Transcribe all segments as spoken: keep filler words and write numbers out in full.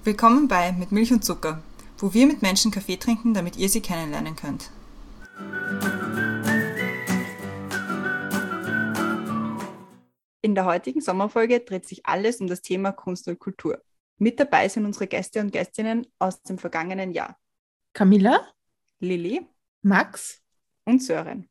Willkommen bei Mit Milch und Zucker, wo wir mit Menschen Kaffee trinken, damit ihr sie kennenlernen könnt. In der heutigen Sommerfolge dreht sich alles um das Thema Kunst und Kultur. Mit dabei sind unsere Gäste und Gästinnen aus dem vergangenen Jahr. Camilla, Lilly, Max und Sören.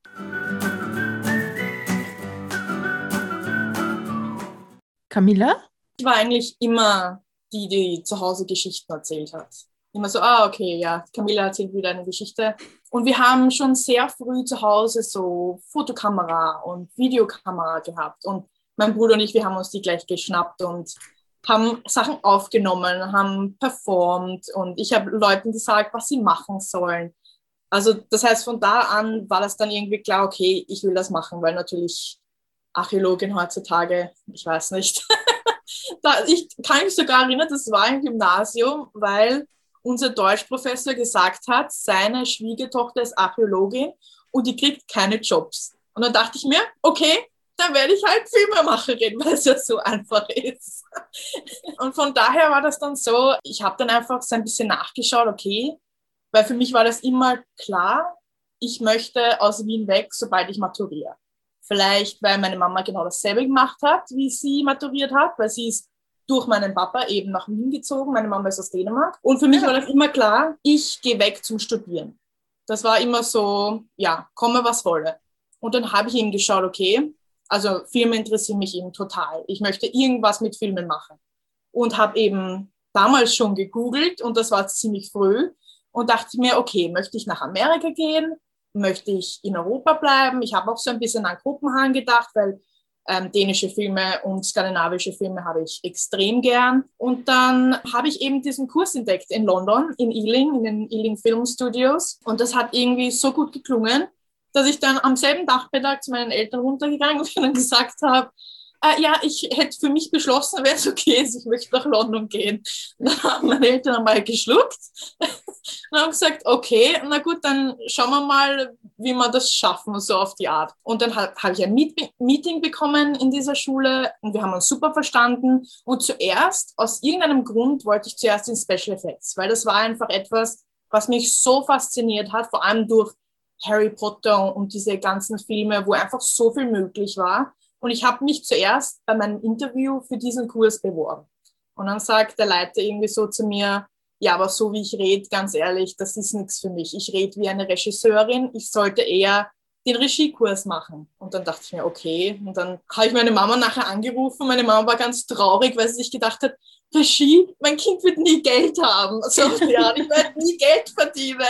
Camilla? Ich war eigentlich immer die, die zu Hause Geschichten erzählt hat. Immer so, ah, okay, ja, Camilla erzählt wieder eine Geschichte. Und wir haben schon sehr früh zu Hause so Fotokamera und Videokamera gehabt. Und mein Bruder und ich, wir haben uns die gleich geschnappt und haben Sachen aufgenommen, haben performt. Und ich habe Leuten gesagt, was sie machen sollen. Also das heißt, von da an war das dann irgendwie klar, okay, ich will das machen, weil natürlich Archäologin heutzutage, ich weiß nicht. Da, ich kann mich sogar erinnern, das war im Gymnasium, weil unser Deutschprofessor gesagt hat, seine Schwiegertochter ist Archäologin und die kriegt keine Jobs. Und dann dachte ich mir, okay, dann werde ich halt Filmemacherin, weil es ja so einfach ist. Und von daher war das dann so, ich habe dann einfach so ein bisschen nachgeschaut, okay, weil für mich war das immer klar, ich möchte aus Wien weg, sobald ich maturiere. Vielleicht, weil meine Mama genau dasselbe gemacht hat, wie sie maturiert hat, weil sie ist durch meinen Papa eben nach Wien gezogen. Meine Mama ist aus Dänemark. Und für mich war das immer klar, ich gehe weg zum Studieren. Das war immer so, ja, komme was wolle. Und dann habe ich eben geschaut, okay, also Filme interessieren mich eben total. Ich möchte irgendwas mit Filmen machen. Und habe eben damals schon gegoogelt und das war ziemlich früh. Und dachte mir, okay, möchte ich nach Amerika gehen? Möchte ich in Europa bleiben? Ich habe auch so ein bisschen an Kopenhagen gedacht, weil ähm, dänische Filme und skandinavische Filme habe ich extrem gern. Und dann habe ich eben diesen Kurs entdeckt in London, in Ealing, in den Ealing Film Studios. Und das hat irgendwie so gut geklungen, dass ich dann am selben Nachmittag zu meinen Eltern runtergegangen bin und gesagt habe, äh, ja, ich hätte für mich beschlossen, wenn es okay ist, ich möchte nach London gehen. Dann haben meine Eltern einmal geschluckt und haben gesagt, okay, na gut, dann schauen wir mal, wie wir das schaffen, so auf die Art. Und dann habe hab ich ein Meet- Meeting bekommen in dieser Schule und wir haben uns super verstanden. Und zuerst, aus irgendeinem Grund, wollte ich zuerst in Special Effects, weil das war einfach etwas, was mich so fasziniert hat, vor allem durch Harry Potter und diese ganzen Filme, wo einfach so viel möglich war. Und ich habe mich zuerst bei meinem Interview für diesen Kurs beworben. Und dann sagt der Leiter irgendwie so zu mir, ja, aber so wie ich rede, ganz ehrlich, das ist nichts für mich. Ich rede wie eine Regisseurin, ich sollte eher den Regiekurs machen. Und dann dachte ich mir, okay. Und dann habe ich meine Mama nachher angerufen. Meine Mama war ganz traurig, weil sie sich gedacht hat, Regie, mein Kind wird nie Geld haben. So, ja, ich werde nie Geld verdienen.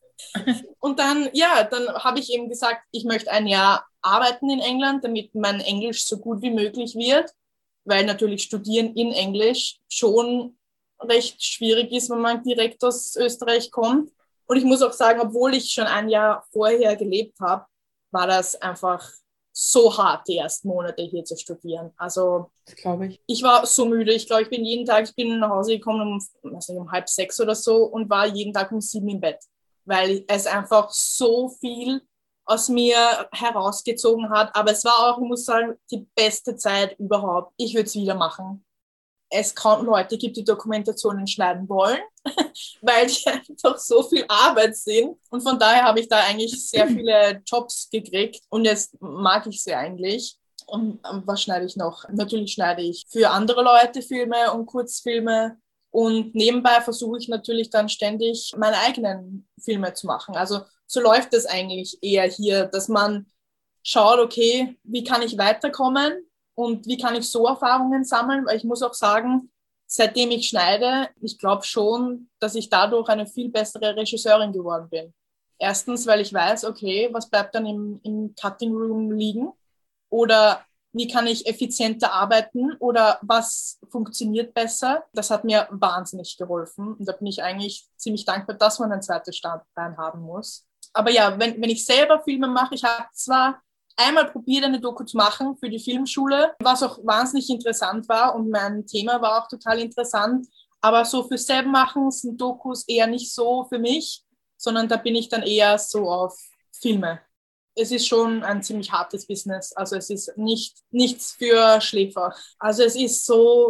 Und dann, ja, dann habe ich eben gesagt, ich möchte ein Jahr arbeiten in England, damit mein Englisch so gut wie möglich wird, weil natürlich Studieren in Englisch schon recht schwierig ist, wenn man direkt aus Österreich kommt. Und ich muss auch sagen, obwohl ich schon ein Jahr vorher gelebt habe, war das einfach so hart, die ersten Monate hier zu studieren. Also, das glaube ich. Ich war so müde. Ich glaube, ich bin jeden Tag, ich bin nach Hause gekommen um, weiß nicht, um halb sechs oder so und war jeden Tag um sieben im Bett, weil es einfach so viel aus mir herausgezogen hat. Aber es war auch, ich muss sagen, die beste Zeit überhaupt. Ich würde es wieder machen. Es kaum Leute gibt, die Dokumentationen schneiden wollen, weil die einfach so viel Arbeit sind. Und von daher habe ich da eigentlich sehr viele Jobs gekriegt. Und jetzt mag ich sie eigentlich. Und was schneide ich noch? Natürlich schneide ich für andere Leute Filme und Kurzfilme. Und nebenbei versuche ich natürlich dann ständig meine eigenen Filme zu machen. Also so läuft es eigentlich eher hier, dass man schaut, okay, wie kann ich weiterkommen und wie kann ich so Erfahrungen sammeln? Weil ich muss auch sagen, seitdem ich schneide, ich glaube schon, dass ich dadurch eine viel bessere Regisseurin geworden bin. Erstens, weil ich weiß, okay, was bleibt dann im, im Cutting Room liegen? Oder wie kann ich effizienter arbeiten oder was funktioniert besser? Das hat mir wahnsinnig geholfen und da bin ich eigentlich ziemlich dankbar, dass man ein zweites Standbein haben muss. Aber ja, wenn, wenn ich selber Filme mache, ich habe zwar einmal probiert, eine Doku zu machen für die Filmschule, was auch wahnsinnig interessant war und mein Thema war auch total interessant, aber so für selber machen sind Dokus eher nicht so für mich, sondern da bin ich dann eher so auf Filme. Es ist schon ein ziemlich hartes Business, also es ist nicht nichts für Schläfer. Also es ist so,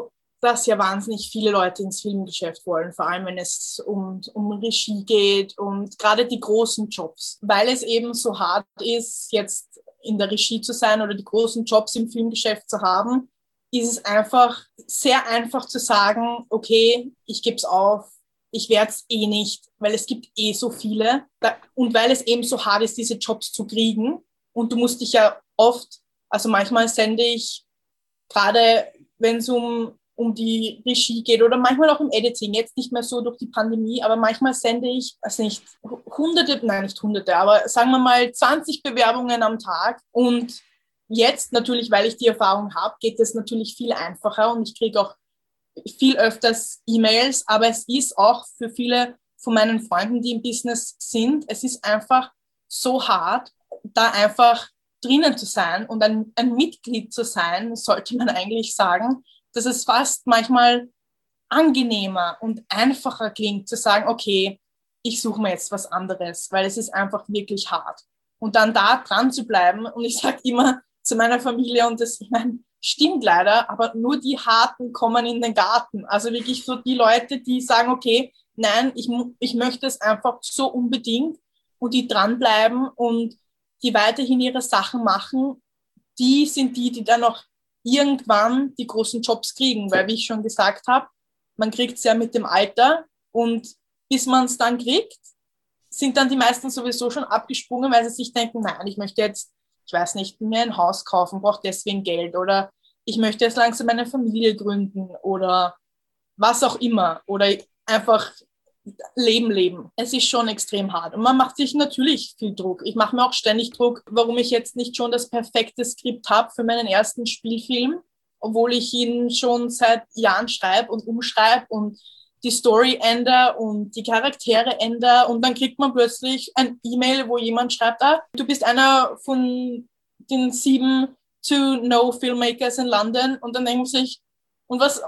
dass ja wahnsinnig viele Leute ins Filmgeschäft wollen, vor allem wenn es um, um Regie geht und gerade die großen Jobs. Weil es eben so hart ist, jetzt in der Regie zu sein oder die großen Jobs im Filmgeschäft zu haben, ist es einfach sehr einfach zu sagen, okay, ich gebe es auf, ich werde es eh nicht, weil es gibt eh so viele. Und weil es eben so hart ist, diese Jobs zu kriegen. Und du musst dich ja oft, also manchmal sende ich, gerade wenn es um, um die Regie geht oder manchmal auch im Editing, jetzt nicht mehr so durch die Pandemie, aber manchmal sende ich, also nicht hunderte, nein, nicht hunderte, aber sagen wir mal zwanzig Bewerbungen am Tag. Und jetzt natürlich, weil ich die Erfahrung habe, geht es natürlich viel einfacher und ich kriege auch viel öfters E-Mails, aber es ist auch für viele von meinen Freunden, die im Business sind, es ist einfach so hart, da einfach drinnen zu sein und ein, ein Mitglied zu sein, sollte man eigentlich sagen, dass es fast manchmal angenehmer und einfacher klingt, zu sagen, okay, ich suche mir jetzt was anderes, weil es ist einfach wirklich hart. Und dann da dran zu bleiben und ich sage immer zu meiner Familie, und das, ich meine, stimmt leider, aber nur die Harten kommen in den Garten. Also wirklich so die Leute, die sagen, okay, nein, ich, ich möchte es einfach so unbedingt und die dranbleiben und die weiterhin ihre Sachen machen, die sind die, die dann auch irgendwann die großen Jobs kriegen. Weil, wie ich schon gesagt habe, man kriegt es ja mit dem Alter und bis man es dann kriegt, sind dann die meisten sowieso schon abgesprungen, weil sie sich denken, nein, ich möchte jetzt, ich weiß nicht, mir ein Haus kaufen, brauche deswegen Geld oder ich möchte jetzt langsam eine Familie gründen oder was auch immer oder einfach Leben leben. Es ist schon extrem hart und man macht sich natürlich viel Druck. Ich mache mir auch ständig Druck, warum ich jetzt nicht schon das perfekte Skript habe für meinen ersten Spielfilm, obwohl ich ihn schon seit Jahren schreibe und umschreibe und die Story ändere und die Charaktere ändere und dann kriegt man plötzlich ein E-Mail, wo jemand schreibt, ah, du bist einer von den sieben To-Know-Filmmakers in London und dann denkt man sich, und was,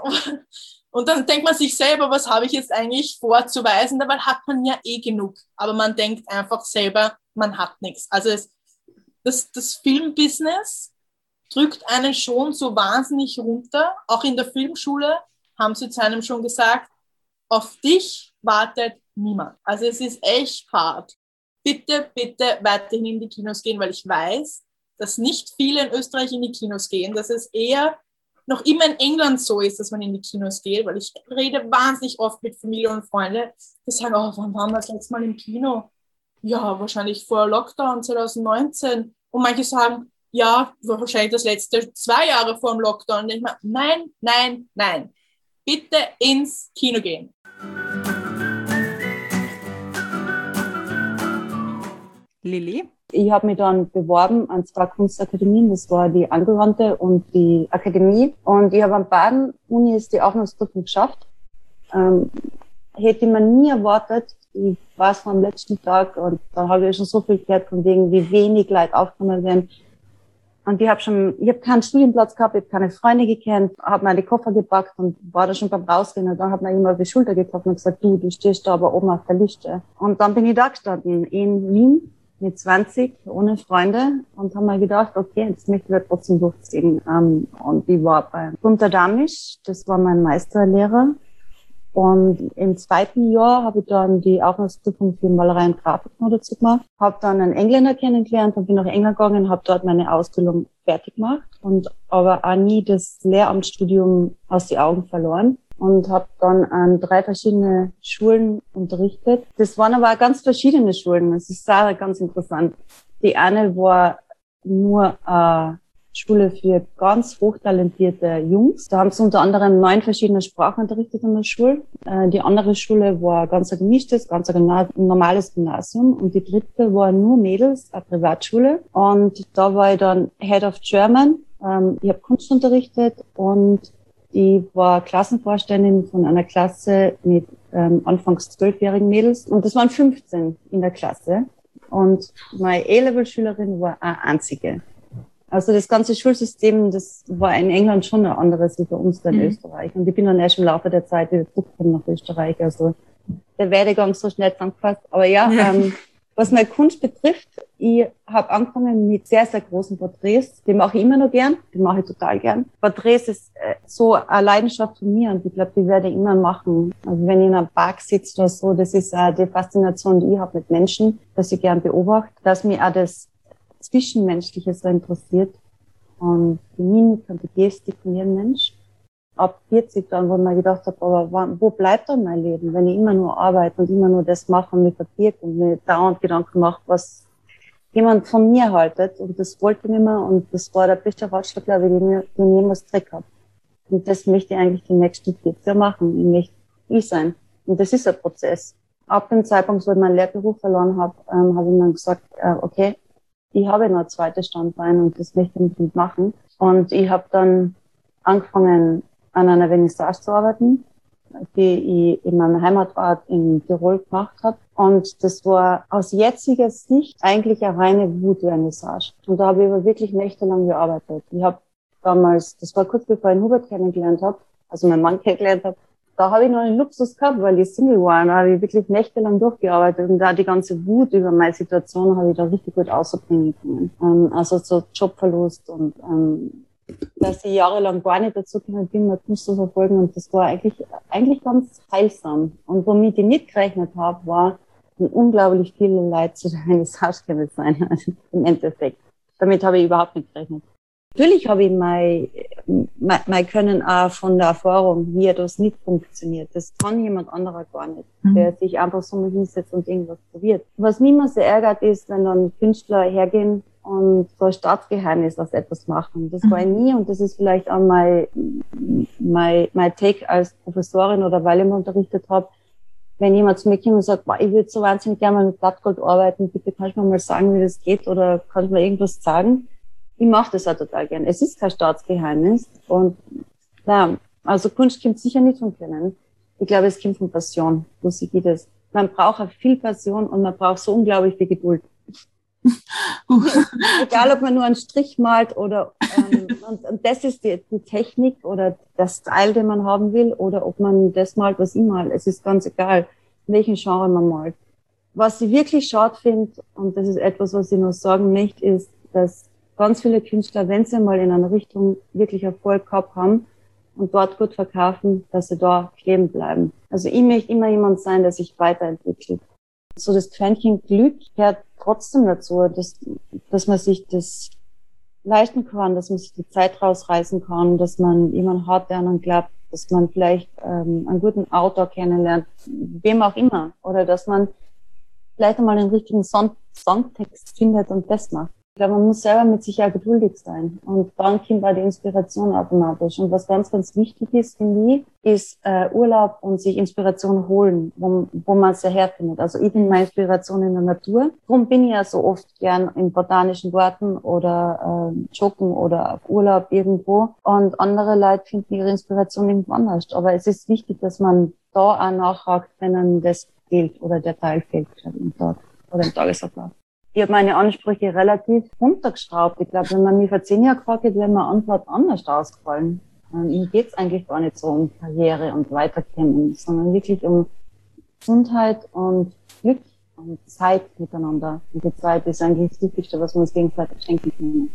und dann denkt man sich selber, was habe ich jetzt eigentlich vorzuweisen, dabei hat man ja eh genug, aber man denkt einfach selber, man hat nichts. Also es, das, das Filmbusiness drückt einen schon so wahnsinnig runter, auch in der Filmschule haben sie zu einem schon gesagt, auf dich wartet niemand. Also es ist echt hart. Bitte, bitte weiterhin in die Kinos gehen, weil ich weiß, dass nicht viele in Österreich in die Kinos gehen, dass es eher noch immer in England so ist, dass man in die Kinos geht, weil ich rede wahnsinnig oft mit Familie und Freunde, die sagen, oh, wann waren wir das letzte Mal im Kino? Ja, wahrscheinlich vor Lockdown zwanzig neunzehn. Und manche sagen, ja, wahrscheinlich das letzte zwei Jahre vor dem Lockdown. Und ich meine, nein, nein, nein. Bitte ins Kino gehen. Lilly? Ich habe mich dann beworben an zwei Kunstakademien, das war die Angewandte und die Akademie. Und ich habe an beiden Unis die Aufnahmeprüfung geschafft. Ähm, hätte man nie erwartet. Ich war es am letzten Tag und da habe ich schon so viel gehört von wegen, wie wenig Leute aufgenommen werden. Und ich habe schon, ich habe keinen Studienplatz gehabt, ich habe keine Freunde gekannt, habe meine Koffer gepackt und war da schon beim Rausgehen und dann hat man immer auf die Schulter getroffen und gesagt, du, du stehst da aber oben auf der Liste. Und dann bin ich da gestanden in Wien mit zwanzig, ohne Freunde und haben mir gedacht, okay, jetzt möchten wir trotzdem durchziehen. Und ich war bei Gunter Damisch, das war mein Meisterlehrer. Und im zweiten Jahr habe ich dann die Aufnahmeprüfung für Malerei und Grafik noch dazu gemacht. Habe dann einen Engländer kennengelernt und bin nach England gegangen, habe dort meine Ausbildung fertig gemacht und aber auch nie das Lehramtsstudium aus den Augen verloren und habe dann an drei verschiedene Schulen unterrichtet. Das waren aber auch ganz verschiedene Schulen. Das ist auch ganz interessant. Die eine war nur äh, Schule für ganz hochtalentierte Jungs. Da haben sie unter anderem neun verschiedene Sprachen unterrichtet in der Schule. Äh, die andere Schule war ganz ein gemischtes, ganz ein normales Gymnasium. Und die dritte war nur Mädels, eine Privatschule. Und da war ich dann Head of German. Ähm, ich habe Kunst unterrichtet und ich war Klassenvorständin von einer Klasse mit ähm, anfangs zwölfjährigen Mädels. Und das waren fünfzehn in der Klasse. Und meine A-Level-Schülerin war eine einzige. Also das ganze Schulsystem, das war in England schon ein anderes wie bei uns da in mhm. Österreich. Und ich bin dann erst im Laufe der Zeit wieder zurückgekommen nach Österreich. Also der Werdegang so schnell zusammengefasst. Aber ja, ja. Ähm, Was meine Kunst betrifft, ich habe angefangen mit sehr, sehr großen Porträts. Die mache ich immer noch gern, die mache ich total gern. Porträts ist äh, so eine Leidenschaft von mir und ich glaube, die werde ich immer machen. Also wenn ich in einem Park sitze oder so, das ist äh, die Faszination, die ich habe mit Menschen, dass ich gern beobachte, dass mich auch das Zwischenmenschliche so interessiert und die Mimik und die Gestik von jedem Mensch. Ab vierzig dann, wo ich mir gedacht habe, aber wo bleibt dann mein Leben, wenn ich immer nur arbeite und immer nur das mache und mich verbirgt und mir dauernd Gedanken mache, was jemand von mir haltet. Und das wollte ich nicht mehr und das war der beste Ratschlag, glaube ich, den ich, den ich jemals gekriegt habe. Und das möchte ich eigentlich die nächsten vierzig Jahre machen. Ich möchte ich sein. Und das ist ein Prozess. Ab dem Zeitpunkt, wo ich meinen Lehrberuf verloren habe, ähm, habe ich dann gesagt, äh, okay, ich habe noch ein zweites Standbein und das möchte ich unbedingt machen. Und ich habe dann angefangen, an einer Vernissage zu arbeiten, die ich in meinem Heimatort in Tirol gemacht habe. Und das war aus jetziger Sicht eigentlich eine reine Wut-Vernissage. Und da habe ich aber wirklich nächtelang gearbeitet. Ich habe damals, das war kurz bevor ich den Hubert kennengelernt habe, also meinen Mann kennengelernt habe, da habe ich noch einen Luxus gehabt, weil ich Single war. Und da habe ich wirklich nächtelang durchgearbeitet und da die ganze Wut über meine Situation habe ich da richtig gut ausbringen können. Ähm, also so Jobverlust und ähm, dass ich jahrelang gar nicht dazu gekommen bin, meine Kunst zu verfolgen. Und das war eigentlich eigentlich ganz heilsam. Und womit ich nicht gerechnet habe, war, wie unglaublich viele Leute zu einer Vernissage sein, also im Endeffekt. Damit habe ich überhaupt nicht gerechnet. Natürlich habe ich mein, mein, mein Können auch von der Erfahrung, wie das nicht funktioniert. Das kann jemand anderer gar nicht, mhm. der sich einfach so mal hinsetzt und irgendwas probiert. Was mich immer sehr ärgert ist, wenn dann Künstler hergehen und so ein Staatsgeheimnis aus etwas machen. Das war ich nie und das ist vielleicht auch mein, mein, mein Take als Professorin oder weil ich mal unterrichtet habe. Wenn jemand zu mir kommt und sagt, ich würde so wahnsinnig gerne mal mit Blattgold arbeiten, bitte kannst du mir mal sagen, wie das geht oder kannst du mir irgendwas sagen? Ich mache das auch total gern. Es ist kein Staatsgeheimnis und ja, also Kunst kommt sicher nicht von Können. Ich glaube, es kommt von Passion. So sehe ich das. Man braucht auch viel Passion und man braucht so unglaublich viel Geduld. Egal, ob man nur einen Strich malt oder ähm, und, und das ist die, die Technik oder das Style, den man haben will, oder ob man das malt, was ich mal. Es ist ganz egal, welchen Genre man malt. Was ich wirklich schade finde, und das ist etwas, was ich noch sagen möchte, ist, dass ganz viele Künstler, wenn sie mal in einer Richtung wirklich Erfolg gehabt haben und dort gut verkaufen, dass sie da kleben bleiben. Also ich möchte immer jemand sein, der sich weiterentwickelt. So das Quäntchen Glück gehört trotzdem dazu, dass, dass man sich das leisten kann, dass man sich die Zeit rausreißen kann, dass man jemanden hat, der an einen glaubt, dass man vielleicht ähm, einen guten Autor kennenlernt, wem auch immer. Oder dass man vielleicht einmal den richtigen Song Songtext findet und das macht. Ich glaube, man muss selber mit sich auch geduldig sein. Und dann kommt auch die Inspiration automatisch. Und was ganz, ganz wichtig ist, finde ich, ist äh, Urlaub und sich Inspiration holen, wo, wo man es ja herfindet. Also ich bin meine Inspiration in der Natur. Darum bin ich ja so oft gern im Botanischen Garten oder äh, joggen oder auf Urlaub irgendwo. Und andere Leute finden ihre Inspiration irgendwo anders. Aber es ist wichtig, dass man da auch nachhakt, wenn einem das fehlt oder der Teil fehlt im Tag oder im Tagesablauf. Ich habe meine Ansprüche relativ runtergeschraubt. Ich glaube, wenn man mich vor zehn Jahren gefragt hätte, wäre meine Antwort anders ausgefallen. Mir geht's eigentlich gar nicht so um Karriere und Weiterkommen, sondern wirklich um Gesundheit und Glück und Zeit miteinander. Und die Zeit ist eigentlich das Wichtigste, was wir uns gegenseitig schenken können.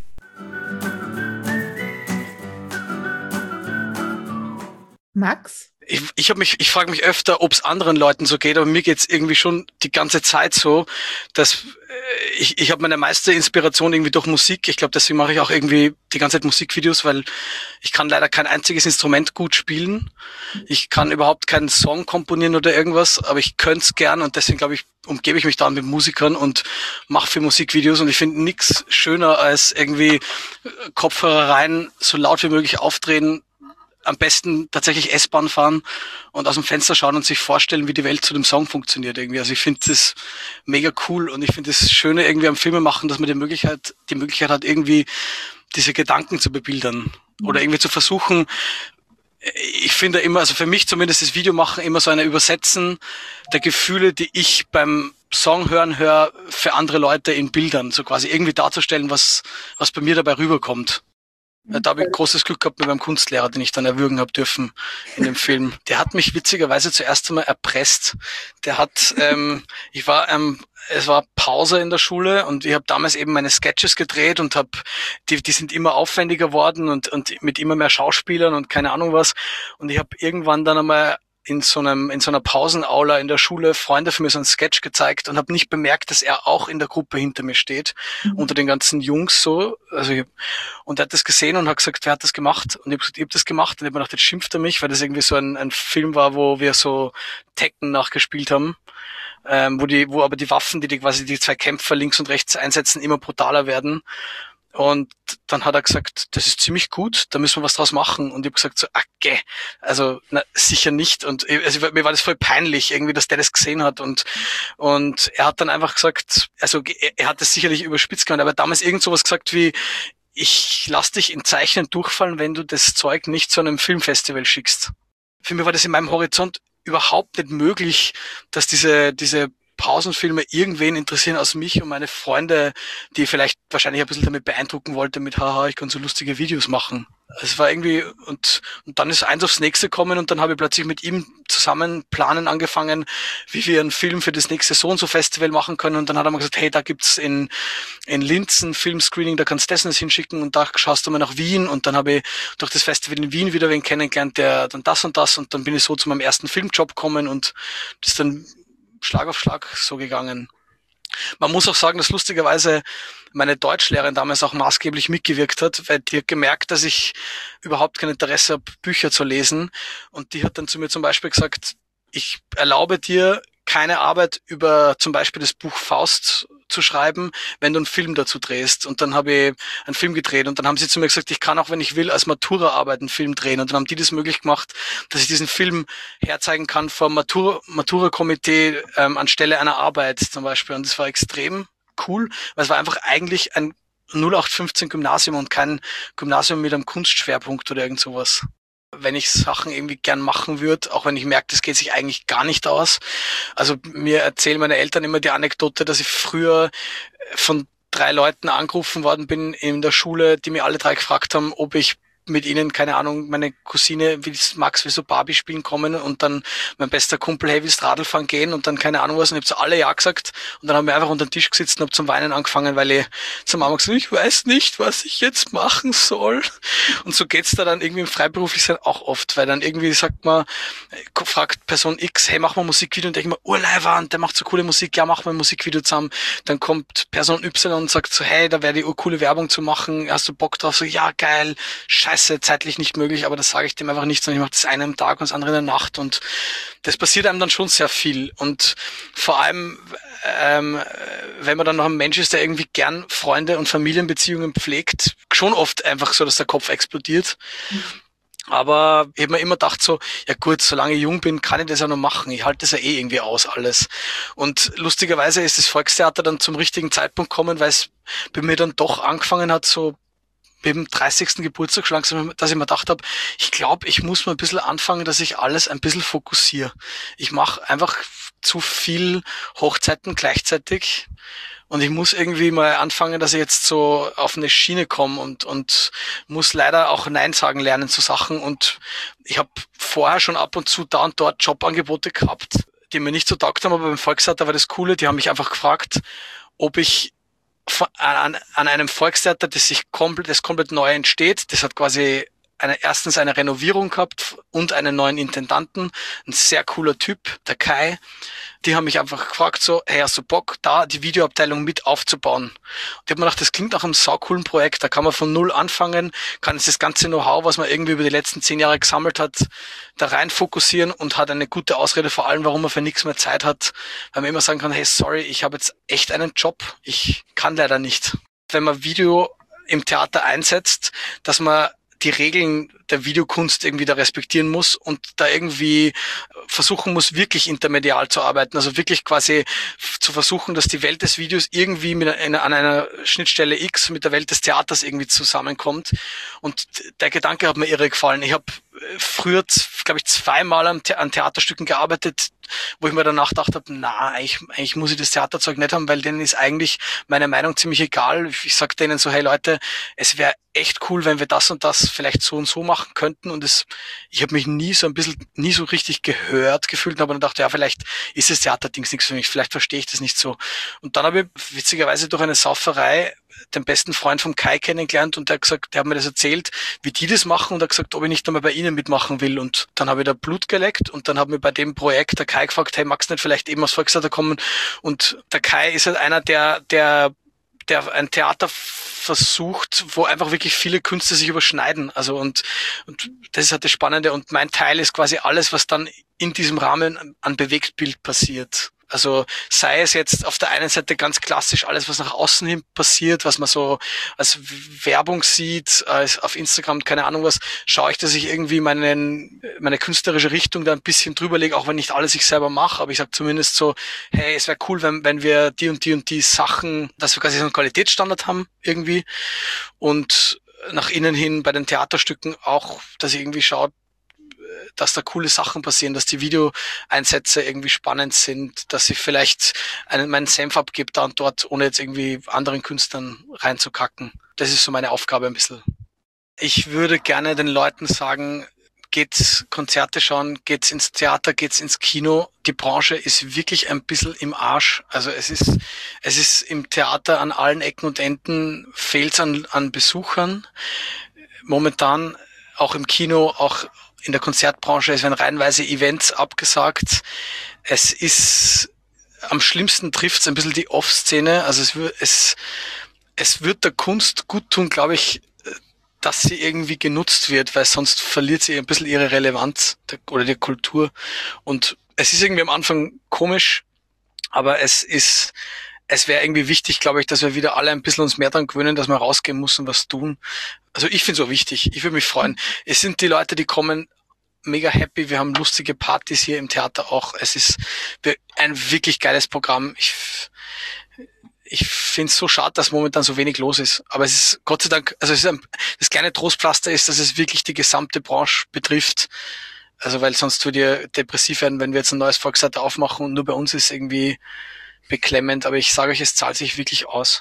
Max? Ich, ich habe mich, ich frage mich öfter, ob es anderen Leuten so geht, aber mir geht's irgendwie schon die ganze Zeit so, dass äh, ich, ich habe meine meiste Inspiration irgendwie durch Musik. Ich glaube, deswegen mache ich auch irgendwie die ganze Zeit Musikvideos, weil ich kann leider kein einziges Instrument gut spielen. Ich kann überhaupt keinen Song komponieren oder irgendwas, aber ich könnte es gern und deswegen glaube ich, umgebe ich mich dann mit Musikern und mache für Musikvideos und ich finde nichts schöner als irgendwie Kopfhörer rein, so laut wie möglich aufdrehen, am besten tatsächlich S-Bahn fahren und aus dem Fenster schauen und sich vorstellen, wie die Welt zu dem Song funktioniert irgendwie. Also ich finde das mega cool und ich finde das Schöne irgendwie am Filme machen, dass man die Möglichkeit, die Möglichkeit hat, irgendwie diese Gedanken zu bebildern oder irgendwie zu versuchen. Ich finde immer, also für mich zumindest das Videomachen immer so eine Übersetzen der Gefühle, die ich beim Song hören höre, für andere Leute in Bildern, so quasi irgendwie darzustellen, was, was bei mir dabei rüberkommt. Da habe ich großes Glück gehabt mit meinem Kunstlehrer, den ich dann erwürgen habe dürfen in dem Film. Der hat mich witzigerweise zuerst einmal erpresst. Der hat, ähm, ich war, ähm, es war Pause in der Schule und ich habe damals eben meine Sketches gedreht und habe, die, die sind immer aufwendiger worden und und mit immer mehr Schauspielern und keine Ahnung was. Und ich habe irgendwann dann einmal in so einem in so einer Pausenaula in der Schule Freunde von mir so einen Sketch gezeigt und habe nicht bemerkt, dass er auch in der Gruppe hinter mir steht, mhm. unter den ganzen Jungs so. Also ich, und er hat das gesehen und hat gesagt, wer hat das gemacht? Und ich habe gesagt, ich habe das gemacht. Und ich habe mir gedacht, jetzt schimpft er mich, weil das irgendwie so ein, ein Film war, wo wir so Tekken nachgespielt haben. Ähm, wo die, wo aber die Waffen, die die quasi die zwei Kämpfer links und rechts einsetzen, immer brutaler werden. Und dann hat er gesagt, das ist ziemlich gut, da müssen wir was draus machen. Und ich habe gesagt so, ah, geh. Also na, sicher nicht. Und also, mir war das voll peinlich, irgendwie, dass der das gesehen hat. Und und er hat dann einfach gesagt, also er, er hat das sicherlich überspitzt gemeint, aber damals irgend sowas gesagt wie, ich lass dich in Zeichnen durchfallen, wenn du das Zeug nicht zu einem Filmfestival schickst. Für mich war das in meinem Horizont überhaupt nicht möglich, dass diese diese Pausenfilme irgendwen interessieren aus mich und meine Freunde, die vielleicht wahrscheinlich ein bisschen damit beeindrucken wollte mit, haha, ich kann so lustige Videos machen. Es war irgendwie, und, und dann ist eins aufs nächste gekommen und dann habe ich plötzlich mit ihm zusammen planen angefangen, wie wir einen Film für das nächste so und so Festival machen können. Und dann hat er mir gesagt, hey, da gibt's in, in Linz ein Filmscreening, da kannst du das nicht hinschicken und da schaust du mal nach Wien. Und dann habe ich durch das Festival in Wien wieder wen kennengelernt, der dann das und das, und dann bin ich so zu meinem ersten Filmjob gekommen und das ist dann Schlag auf Schlag so gegangen. Man muss auch sagen, dass lustigerweise meine Deutschlehrerin damals auch maßgeblich mitgewirkt hat, weil die hat gemerkt, dass ich überhaupt kein Interesse habe, Bücher zu lesen. Und die hat dann zu mir zum Beispiel gesagt, ich erlaube dir keine Arbeit über zum Beispiel das Buch Faust zu schreiben, wenn du einen Film dazu drehst. Und dann habe ich einen Film gedreht und dann haben sie zu mir gesagt, ich kann auch, wenn ich will, als Matura-Arbeit einen Film drehen. Und dann haben die das möglich gemacht, dass ich diesen Film herzeigen kann vor Matura, Matura-Komitee ähm, anstelle einer Arbeit zum Beispiel. Und das war extrem cool, weil es war einfach eigentlich ein null acht fünfzehn Gymnasium und kein Gymnasium mit einem Kunstschwerpunkt oder irgend sowas. Wenn ich Sachen irgendwie gern machen würde, auch wenn ich merke, das geht sich eigentlich gar nicht aus. Also mir erzählen meine Eltern immer die Anekdote, dass ich früher von drei Leuten angerufen worden bin in der Schule, die mir alle drei gefragt haben, ob ich mit ihnen, keine Ahnung, meine Cousine will Max will so Barbie spielen kommen und dann mein bester Kumpel, hey, willst Radl fahren gehen und dann keine Ahnung was und ich habe zu alle ja gesagt und dann haben wir einfach unter den Tisch gesetzt und habe zum Weinen angefangen, weil ich zur Mama gesagt habe, ich weiß nicht, was ich jetzt machen soll. Und so geht's da dann irgendwie im Freiberuflichsein auch oft, weil dann irgendwie sagt man, fragt Person X, hey, mach mal ein Musikvideo und denke ich mir, Urleiwand, der macht so coole Musik, ja, mach mal ein Musikvideo zusammen. Dann kommt Person Y und sagt so, hey, da wäre die urcoole Werbung zu machen, hast du Bock drauf? So, ja, geil, scheiße, zeitlich nicht möglich, aber das sage ich dem einfach nicht, sondern ich mache das eine am Tag und das andere in der Nacht und das passiert einem dann schon sehr viel und vor allem, ähm, wenn man dann noch ein Mensch ist, der irgendwie gern Freunde und Familienbeziehungen pflegt, schon oft einfach so, dass der Kopf explodiert. Mhm. Aber ich habe mir immer gedacht so, ja gut, solange ich jung bin, kann ich das ja noch machen. Ich halte das ja eh irgendwie aus alles. Und lustigerweise ist das Volkstheater dann zum richtigen Zeitpunkt gekommen, weil es bei mir dann doch angefangen hat, so beim dreißigsten Geburtstag schon langsam, dass ich mir gedacht habe, ich glaube, ich muss mal ein bisschen anfangen, dass ich alles ein bisschen fokussiere. Ich mache einfach zu viel Hochzeiten gleichzeitig und ich muss irgendwie mal anfangen, dass ich jetzt so auf eine Schiene komme und und muss leider auch Nein sagen lernen zu Sachen und ich habe vorher schon ab und zu da und dort Jobangebote gehabt, die mir nicht so taugt haben, aber beim Volkstheater war das Coole, die haben mich einfach gefragt, ob ich an, an einem Volkstheater, das sich komplett, das komplett neu entsteht. Das hat quasi eine, erstens eine Renovierung gehabt und einen neuen Intendanten. Ein sehr cooler Typ, der Kai. Die haben mich einfach gefragt so, hey, hast du Bock, da die Videoabteilung mit aufzubauen? Und ich habe mir gedacht, das klingt nach einem saucoolen Projekt. Da kann man von null anfangen, kann jetzt das ganze Know-how, was man irgendwie über die letzten zehn Jahre gesammelt hat, da rein fokussieren und hat eine gute Ausrede vor allem, warum man für nichts mehr Zeit hat. Weil man immer sagen kann, hey, sorry, ich habe jetzt echt einen Job. Ich kann leider nicht. Wenn man Video im Theater einsetzt, dass man die Regeln der Videokunst irgendwie da respektieren muss und da irgendwie versuchen muss, wirklich intermedial zu arbeiten. Also wirklich quasi zu versuchen, dass die Welt des Videos irgendwie mit einer, an einer Schnittstelle X mit der Welt des Theaters irgendwie zusammenkommt. Und der Gedanke hat mir irre gefallen. Ich habe früher, glaube ich, zweimal an, The- an Theaterstücken gearbeitet, wo ich mir danach gedacht habe, na, eigentlich, eigentlich muss ich das Theaterzeug nicht haben, weil denen ist eigentlich meine Meinung ziemlich egal. Ich sag denen so, hey Leute, es wäre echt cool, wenn wir das und das vielleicht so und so machen könnten. Und es, ich habe mich nie so ein bisschen, nie so richtig gehört gefühlt, aber dann dachte, ja, vielleicht ist das Theaterdings nichts für mich, vielleicht verstehe ich das nicht so. Und dann habe ich witzigerweise durch eine Sauferei den besten Freund vom Kai kennengelernt und der hat gesagt, der hat mir das erzählt, wie die das machen und hat gesagt, ob ich nicht einmal bei ihnen mitmachen will. Und dann habe ich da Blut geleckt und dann haben wir bei dem Projekt der Kai gefragt, hey, magst du nicht vielleicht eben aus Volkstheater kommen? Und der Kai ist halt einer, der, der, der ein Theater versucht, wo einfach wirklich viele Künste sich überschneiden. Also und, und das ist halt das Spannende. Und mein Teil ist quasi alles, was dann in diesem Rahmen an Bewegtbild passiert. Also sei es jetzt auf der einen Seite ganz klassisch alles, was nach außen hin passiert, was man so als Werbung sieht, als auf Instagram, keine Ahnung was, schaue ich, dass ich irgendwie meinen, meine künstlerische Richtung da ein bisschen drüber lege, auch wenn nicht alles ich selber mache, aber ich sage zumindest so, hey, es wäre cool, wenn, wenn wir die und die und die Sachen, dass wir quasi so einen Qualitätsstandard haben irgendwie und nach innen hin bei den Theaterstücken auch, dass ich irgendwie schaue, dass da coole Sachen passieren, dass die Videoeinsätze irgendwie spannend sind, dass ich vielleicht einen, meinen Senf abgebe da und dort, ohne jetzt irgendwie anderen Künstlern reinzukacken. Das ist so meine Aufgabe ein bisschen. Ich würde gerne den Leuten sagen, geht's Konzerte schauen, geht's ins Theater, geht's ins Kino. Die Branche ist wirklich ein bisschen im Arsch. Also es ist, es ist im Theater an allen Ecken und Enden, fehlt's an, an Besuchern. Momentan auch im Kino, auch in der Konzertbranche, es werden reihenweise Events abgesagt. Es ist, am schlimmsten trifft es ein bisschen die Off-Szene. Also es wird, es, es wird der Kunst gut tun, glaube ich, dass sie irgendwie genutzt wird, weil sonst verliert sie ein bisschen ihre Relevanz oder die Kultur. Und es ist irgendwie am Anfang komisch, aber es ist, es wäre irgendwie wichtig, glaube ich, dass wir wieder alle ein bisschen uns mehr daran gewöhnen, dass man rausgehen muss und was tun. Also ich finde es auch wichtig. Ich würde mich freuen. Es sind die Leute, die kommen, mega happy. Wir haben lustige Partys hier im Theater auch. Es ist ein wirklich geiles Programm. Ich, ich finde es so schade, dass momentan so wenig los ist. Aber es ist Gott sei Dank, also es ist ein, das kleine Trostpflaster ist, dass es wirklich die gesamte Branche betrifft. Also weil sonst würde ihr depressiv werden, wenn wir jetzt ein neues Volkstheater aufmachen und nur bei uns ist irgendwie beklemmend. Aber ich sage euch, es zahlt sich wirklich aus.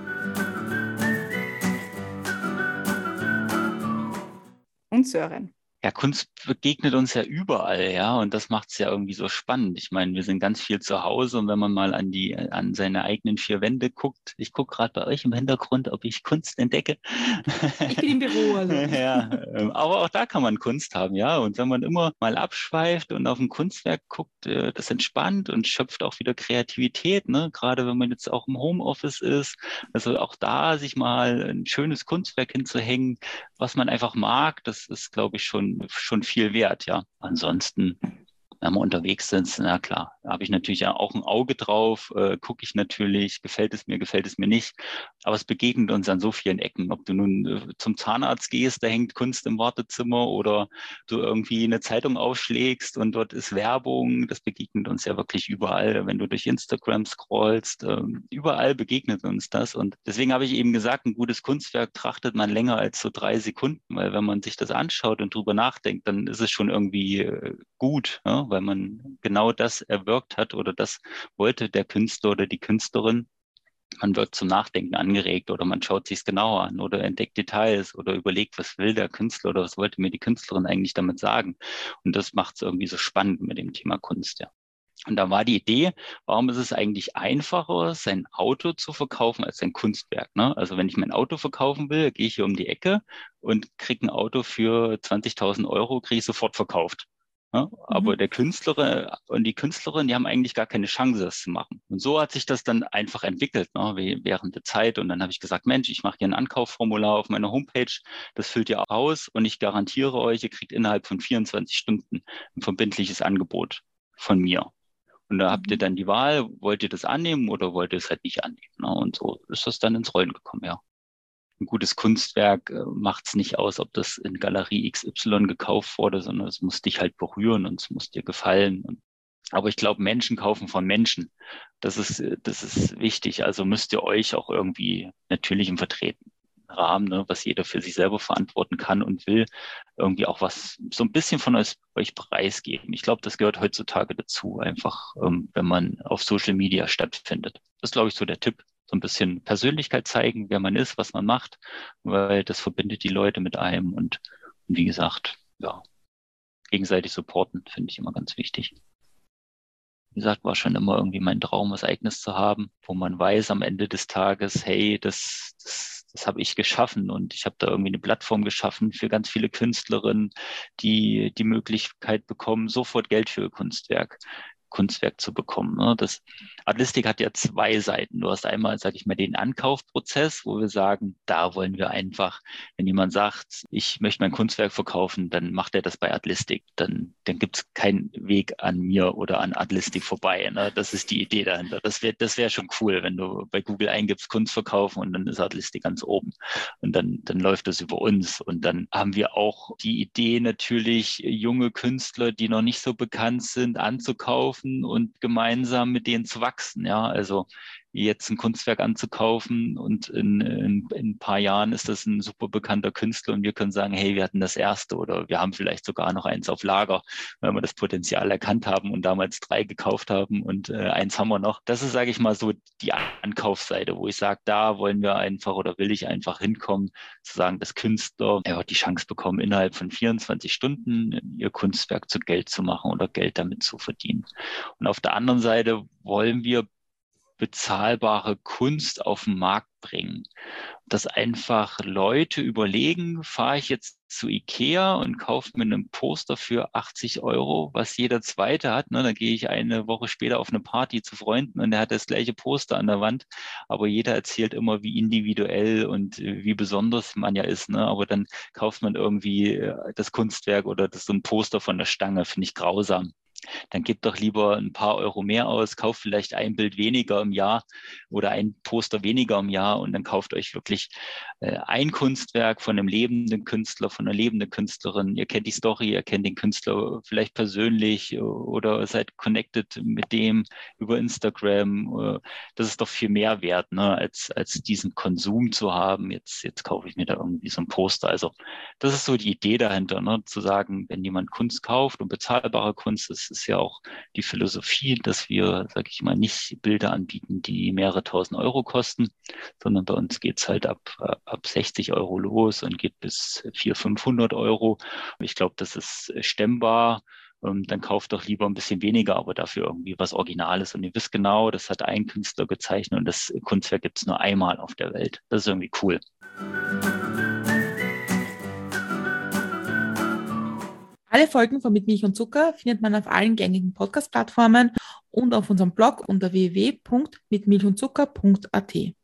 Und Sören. Ja, Kunst begegnet uns ja überall, ja, und das macht es ja irgendwie so spannend. Ich meine, wir sind ganz viel zu Hause und wenn man mal an die, an seine eigenen vier Wände guckt, ich gucke gerade bei euch im Hintergrund, ob ich Kunst entdecke. Ich bin im Büro, also. Ja, aber auch da kann man Kunst haben, ja. Und wenn man immer mal abschweift und auf ein Kunstwerk guckt, das entspannt und schöpft auch wieder Kreativität, ne? Gerade wenn man jetzt auch im Homeoffice ist, also auch da sich mal ein schönes Kunstwerk hinzuhängen, was man einfach mag, das ist, glaube ich, schon schon viel wert, ja. Ansonsten, wenn wir unterwegs sind, na klar, da habe ich natürlich ja auch ein Auge drauf, äh, gucke ich natürlich, gefällt es mir, gefällt es mir nicht. Aber es begegnet uns an so vielen Ecken. Ob du nun äh, zum Zahnarzt gehst, da hängt Kunst im Wartezimmer oder du irgendwie eine Zeitung aufschlägst und dort ist Werbung. Das begegnet uns ja wirklich überall. Wenn du durch Instagram scrollst, äh, überall begegnet uns das. Und deswegen habe ich eben gesagt, ein gutes Kunstwerk trachtet man länger als so drei Sekunden, weil wenn man sich das anschaut und drüber nachdenkt, dann ist es schon irgendwie äh, gut, ja? Weil man genau das erwirkt hat oder das wollte der Künstler oder die Künstlerin. Man wird zum Nachdenken angeregt oder man schaut sich es genauer an oder entdeckt Details oder überlegt, was will der Künstler oder was wollte mir die Künstlerin eigentlich damit sagen. Und das macht es irgendwie so spannend mit dem Thema Kunst, ja. Und da war die Idee, warum ist es eigentlich einfacher, sein Auto zu verkaufen als sein Kunstwerk, ne? Also wenn ich mein Auto verkaufen will, gehe ich hier um die Ecke und kriege ein Auto für zwanzigtausend Euro, kriege ich sofort verkauft. Ja, aber mhm. der Künstler und die Künstlerin, die haben eigentlich gar keine Chance, das zu machen. Und so hat sich das dann einfach entwickelt, ne, während der Zeit. Und dann habe ich gesagt, Mensch, ich mache hier ein Ankaufformular auf meiner Homepage, das füllt ihr aus und ich garantiere euch, ihr kriegt innerhalb von vierundzwanzig Stunden ein verbindliches Angebot von mir. Und da habt ihr dann die Wahl, wollt ihr das annehmen oder wollt ihr es halt nicht annehmen? Ne? Und so ist das dann ins Rollen gekommen, ja. ein gutes Kunstwerk äh, macht es nicht aus, ob das in Galerie X Y gekauft wurde, sondern es muss dich halt berühren und es muss dir gefallen. Und, aber ich glaube, Menschen kaufen von Menschen. Das ist, das ist wichtig. Also müsst ihr euch auch irgendwie natürlich im vertretenen Rahmen, ne, was jeder für sich selber verantworten kann und will, irgendwie auch was so ein bisschen von euch, euch preisgeben. Ich glaube, das gehört heutzutage dazu, einfach, ähm, wenn man auf Social Media stattfindet. Das ist, glaube ich, so der Tipp. So ein bisschen Persönlichkeit zeigen, wer man ist, was man macht, weil das verbindet die Leute mit einem und, und wie gesagt, ja, gegenseitig supporten, finde ich immer ganz wichtig. Wie gesagt, war schon immer irgendwie mein Traum, was Eigenes zu haben, wo man weiß am Ende des Tages, hey, das, das, das habe ich geschaffen und ich habe da irgendwie eine Plattform geschaffen für ganz viele Künstlerinnen, die die Möglichkeit bekommen, sofort Geld für ihr Kunstwerk. Kunstwerk zu bekommen. Ne? Das Artistik hat ja zwei Seiten. Du hast einmal, sage ich mal, den Ankaufprozess, wo wir sagen, da wollen wir einfach, wenn jemand sagt, ich möchte mein Kunstwerk verkaufen, dann macht er das bei Artistik. Dann, dann gibt es keinen Weg an mir oder an Artistik vorbei. Ne? Das ist die Idee dahinter. Das wäre das wäre schon cool, wenn du bei Google eingibst, Kunst verkaufen und dann ist Artistik ganz oben. Und dann, dann läuft das über uns. Und dann haben wir auch die Idee natürlich, junge Künstler, die noch nicht so bekannt sind, anzukaufen und gemeinsam mit denen zu wachsen. Ja, also jetzt ein Kunstwerk anzukaufen und in, in, in ein paar Jahren ist das ein super bekannter Künstler und wir können sagen, hey, wir hatten das erste oder wir haben vielleicht sogar noch eins auf Lager, weil wir das Potenzial erkannt haben und damals drei gekauft haben und äh, eins haben wir noch. Das ist, sage ich mal, so die Ankaufsseite, wo ich sage, da wollen wir einfach oder will ich einfach hinkommen, zu sagen, dass Künstler ja, die Chance bekommen, innerhalb von vierundzwanzig Stunden ihr Kunstwerk zu Geld zu machen oder Geld damit zu verdienen. Und auf der anderen Seite wollen wir bezahlbare Kunst auf den Markt bringen. Dass einfach Leute überlegen, fahre ich jetzt zu Ikea und kaufe mir einen Poster für achtzig Euro, was jeder Zweite hat. Ne? Dann gehe ich eine Woche später auf eine Party zu Freunden und der hat das gleiche Poster an der Wand. Aber jeder erzählt immer, wie individuell und wie besonders man ja ist. Ne? Aber dann kauft man irgendwie das Kunstwerk oder das so ein Poster von der Stange, finde ich grausam. Dann gib doch lieber ein paar Euro mehr aus, kauft vielleicht ein Bild weniger im Jahr oder ein Poster weniger im Jahr und dann kauft euch wirklich äh, ein Kunstwerk von einem lebenden Künstler, von einer lebenden Künstlerin. Ihr kennt die Story, ihr kennt den Künstler vielleicht persönlich oder seid connected mit dem über Instagram. Das ist doch viel mehr wert, ne, als, als diesen Konsum zu haben. Jetzt, jetzt kaufe ich mir da irgendwie so ein Poster. Also das ist so die Idee dahinter, ne, zu sagen, wenn jemand Kunst kauft und bezahlbare Kunst ist, ist ja auch die Philosophie, dass wir, sag ich mal, nicht Bilder anbieten, die mehrere tausend Euro kosten, sondern bei uns geht's halt ab, ab sechzig Euro los und geht bis vierhundert, fünfhundert Euro. Ich glaube, das ist stemmbar. Dann kauft doch lieber ein bisschen weniger, aber dafür irgendwie was Originales. Und ihr wisst genau, das hat ein Künstler gezeichnet und das Kunstwerk gibt's nur einmal auf der Welt. Das ist irgendwie cool. Alle Folgen von Mit Milch und Zucker findet man auf allen gängigen Podcast-Plattformen und auf unserem Blog unter w w w punkt mit milch und zucker punkt a t.